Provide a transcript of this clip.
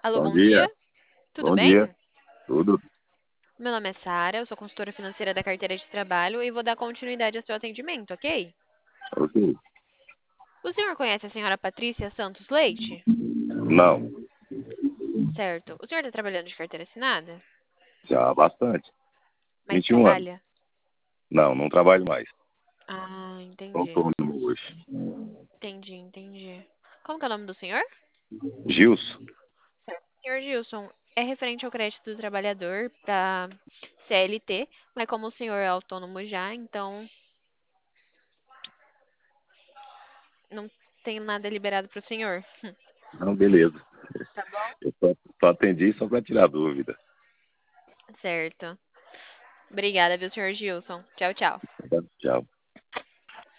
Alô, Bom bom dia. dia, Tudo bom dia, bem? tudo Meu nome é Sara, eu sou consultora financeira da carteira de trabalho e vou dar continuidade ao seu atendimento, ok? ok? O senhor conhece a senhora Patrícia Santos Leite? Não, Certo. O senhor está trabalhando de carteira assinada? já há bastante, Mas 21 anos. trabalha? Não, não trabalho mais, Ah, sou entendi. autônomo hoje. Entendi. Como que é o nome do senhor? Gilson, Senhor Gilson, é referente ao crédito do trabalhador para CLT, mas como o senhor é autônomo já, então não tenho nada liberado para o senhor. não, beleza. Tá bom? Eu só atendi só para tirar dúvida. Certo. Obrigada, viu, senhor Gilson? Tchau, tchau. Tá? Tchau.